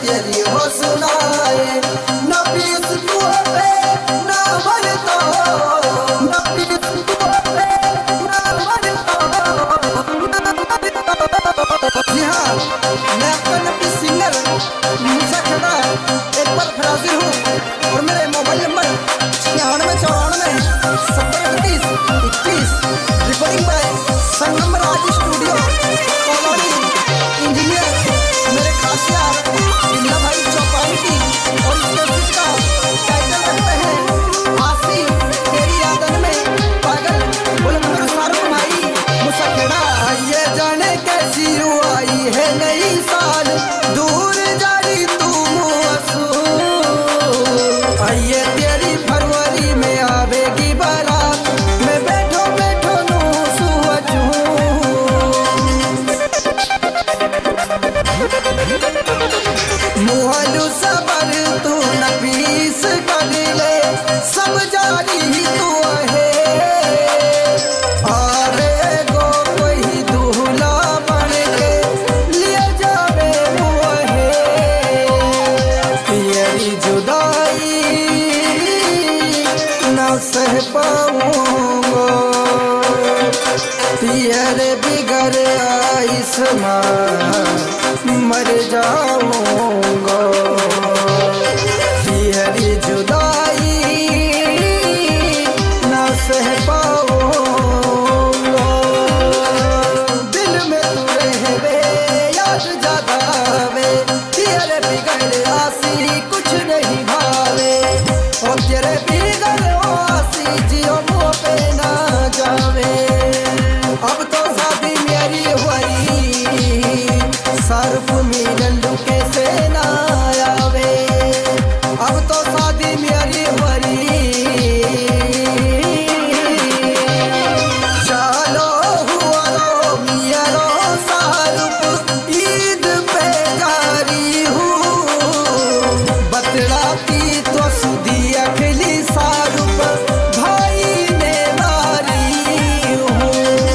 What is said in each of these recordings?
तेरी हो सुनाए। न पीस तू पे न बनता, न पीस तू पे न बनता। जी हाँ, मैं आपका नपी सिंगर मूसा खेड़ा एक बार फिर हाजिर हूँ और मेरे mobile number 9694 70 31 21। Recording by Sangam Raj studio colony engineer मेरे खास यार इंद्रा भाई चौपानी की। और इस कैसेट का टाइटल रखते हैं आसी तेरी यादन में पागल। बोले मेरे शाहरुख भाई मूसा खेड़ा। ये जाने कैसी आई है नई साल, दूर जारी तू मुआसू। आइए तेरी फरवरी में आवेगी बारात, मैं बैठो बैठो नू सुअजू। मुहलू सबर तू न पीस कर ले, समझारी तू है। आरे गो कोई दूल्हा बन के लिए जावे मुहे। तेरी जुदाई न सह पाऊंगा, तेरे बिगर आइसमा मर जाऊंगा। तेरी जुदाई न सह पाऊंगा, दिल में तू रहवे याद ज्यादा आवे। तेरे बिगर आसी कुछ नहीं भावे, और तेरे बिगर आसी जियो मुँह पे ना जावे। अब तो शादी मेरी हुई, सर्फ मिलन कैसे ना आवे। अब तो शादी मेरी हुई, चलो हुआ रो मियारो शाहरुख ईद पे जारी हूँ। बतलाती तो सुधी अखली शाहरुख भाई ने नारी हूँ।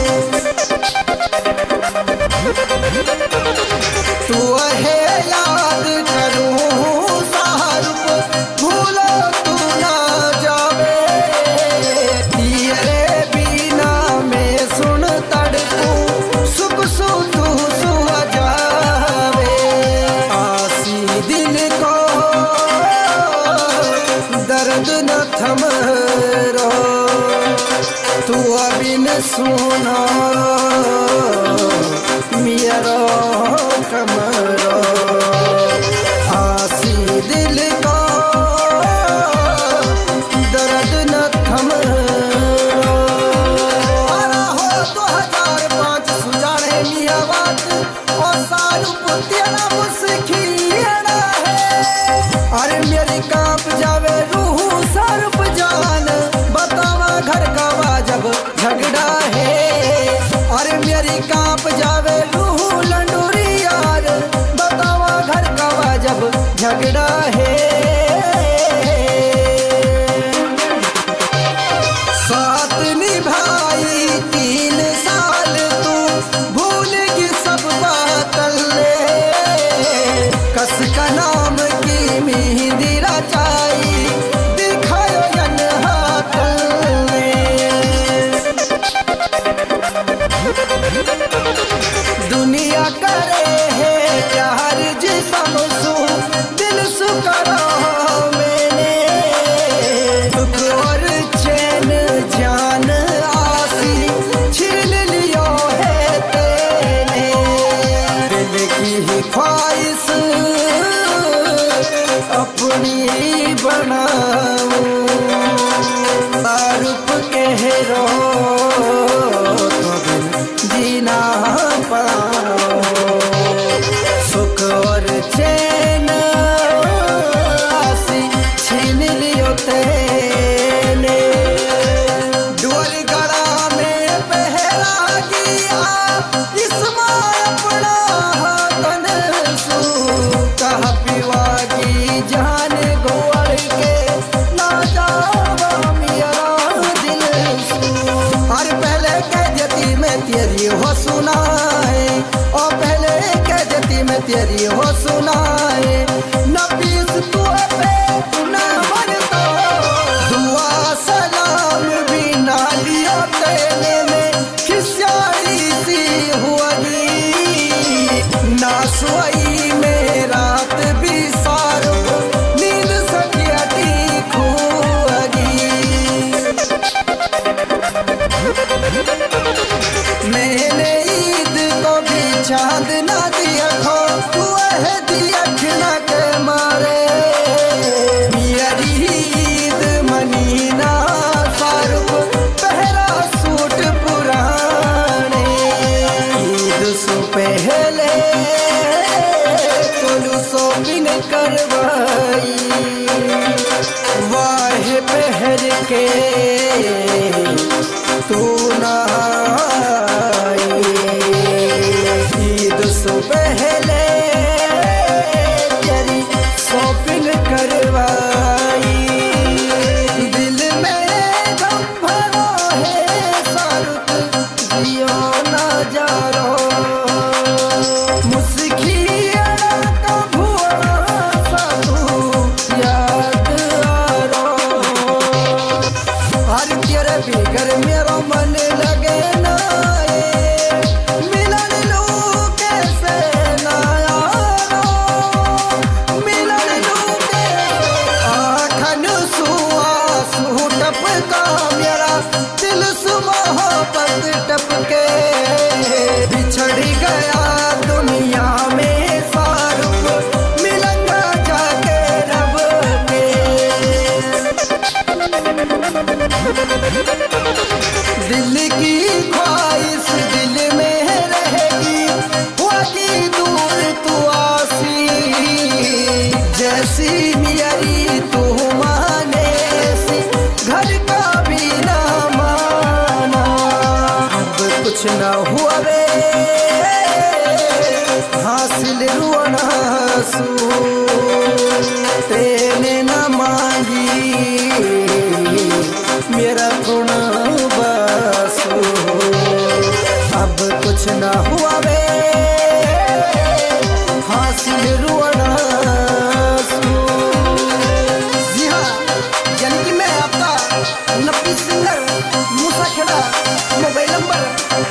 तू है याद करूं शाहरुख, भूलो तू ना जावे। तेरे बिना मैं सुन तड़पूं, सुख तू सुहा जावे। आसी दिल को दर्द न थमरो, तू अभी न सुना मेरा कमरो। आसी दिल का दर्द न थमरो। आरा हो 2005 सुजाने मिया बात, और शाहरुख तेरा मुस्खियाना है। अरे मेरी कांप जावे रूह शाहरुख जान, बतावा घर का वाजब झगड़ा है। अरे मेरी कांप जावे रूह लंडूरी यार, बतावा घर का वाजब झगड़ा है। साथ निभाई 3 साल तू भूल की सब बातल ले। कस का नाम की मेहंदी रचाई, दिखायो जन हाथल ने। दुनिया करे है प्यार जिसम सू, दिल सुकरा मैंने। दुख और चैन जान आसी छीन लियो है तेने। दिल की ही ख्वाहिश अपनी बनाऊं, शाहरुख कह रो तो बिन जीना पाओ। सुख और चैन आसी छीन लियो तेने। डोर गड़ा में पहरा किया इसमा अपना तन सू। कहा पिवा की जान गोड़ के ना जावा मेरा दिल सू। हर पहले कैदती में तेरी हो सुनाए, और पहले कैदती में तेरी हो सुनाए। करवाई, वाहे पहर के तू नहाई, ईद से पहले तेरी शॉपिंग करवाई, दिल में गम भरा है शाहरुख जियो ना जा रो, मुस्किया का भुआ सा तू याद आ रो, हर तेरे बिगर मेरा मन लगे ना, मिलन लू कैसे ना यारो, मिलन लू आखन सुआसू टपका मेरा दिल से मोहब्बत टपके, बिछड़ गया दुनिया में शाहरुख मिलूंगा जाके रब के, दिल की ख्वाहिश दिल में रहेगी, होगी दूर तू आसी, जैसी मेरी तू माने सी घर का भी ना माना, अब कुछ ना हुआ वे हासिल रुआना सू, तेने न मांगी मेरा गुण बसू, अब कुछ ना हुआ वे हासिल रुआना सू। जी हाँ, यानी कि मैं आपका नब्बी सिंगर मूसा खेड़ा, मोबाइल नंबर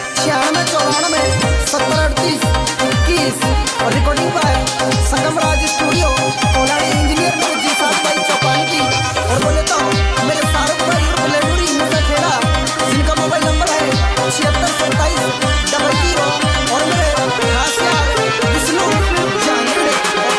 9694973821 और recording by Sangam Raj studio कोलाड़ी इंजीनियर मेरे जी7 भाई चौपान की, और बोले तो मेरे शाहरुख भाई और लेडूरी मूसा खेड़ा जिनका मोबाइल नंबर है 762720 और मेरे खास यार विष्णु जानवी।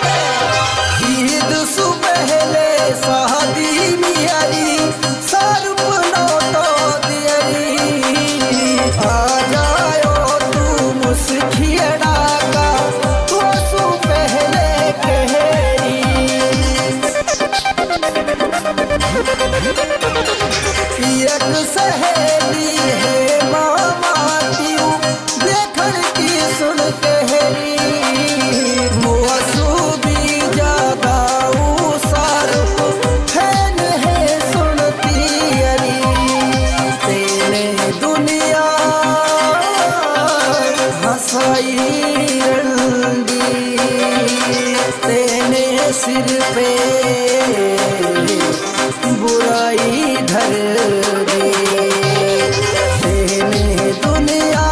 ईद से पहले शादी मियारी शाहरुख नौतो दियरी, आ जायो तू मुस्खियड़ा का तो सु पहले कहरी, एक सहेली है मामा क्यों देखन की सुन कहरी, मुआसू भी ज्यादा शाहरुख फैन है सुनती अरी, तेने दुनिया हंसाई रंडी, तेने सिर पे बुराई धर दी, तेने दुनिया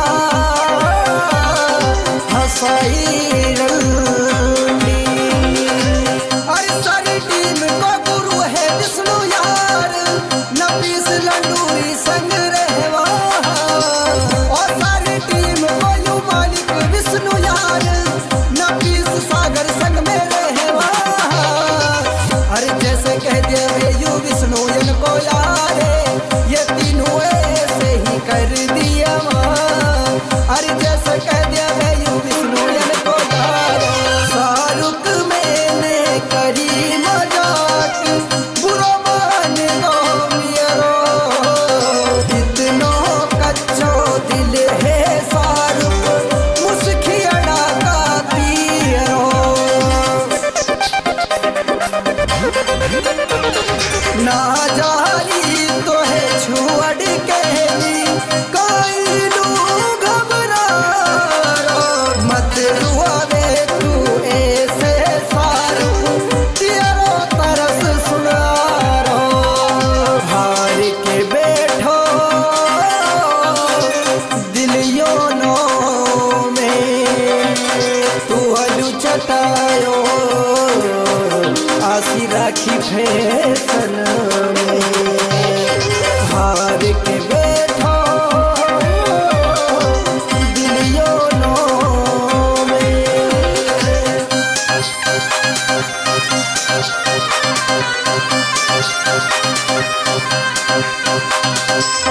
हंसाई रंडी, अरे सारी टीम को गुरु है विष्णु यार, नफीस लंडूरी संग रहवा, और सारी टीम को यू मालिक विष्णु यार, नफीस सागर संग में रहवा, अरे जैसे कह दे यू विष्णु इनको यार, ये तीनों ऐसे ही कर दिया माँ, अरे जैसे कह दे यू विष्णु इनको यार, शाहरुख मैंने करी मजाक बुरा मान दो मेरो, इतनो कच्चो दिल है शाहरुख मुस्खियड़ा का तीरो, ना जारी तो है छुअड़ कहली कोई लू घबरा रो, मत रुआवे तू ऐसे शाहरुख तेरो तरस सुना रो, हार के बैठो दिलियों नो में तू हलू चटायो, आसी राखी फैशन में, हार के बैठो दिलियों नो में।